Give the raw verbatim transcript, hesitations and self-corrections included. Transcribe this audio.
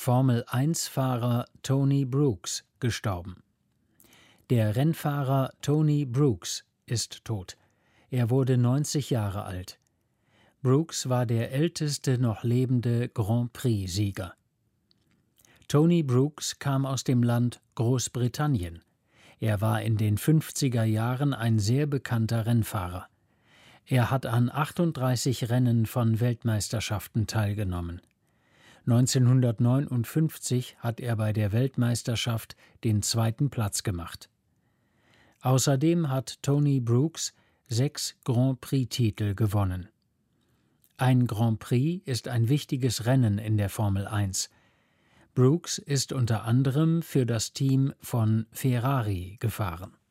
Formel-eins-Fahrer Tony Brooks gestorben. Der Rennfahrer Tony Brooks ist tot. Er wurde neunzig Jahre alt. Brooks war der älteste noch lebende Grand Prix-Sieger. Tony Brooks kam aus dem Land Großbritannien. Er war in den fünfziger Jahren ein sehr bekannter Rennfahrer. Er hat an achtunddreißig Rennen von Weltmeisterschaften teilgenommen. neunzehnhundertneunundfünfzig hat er bei der Weltmeisterschaft den zweiten Platz gemacht. Außerdem hat Tony Brooks sechs Grand Prix-Titel gewonnen. Ein Grand Prix ist ein wichtiges Rennen in der Formel eins. Brooks ist unter anderem für das Team von Ferrari gefahren.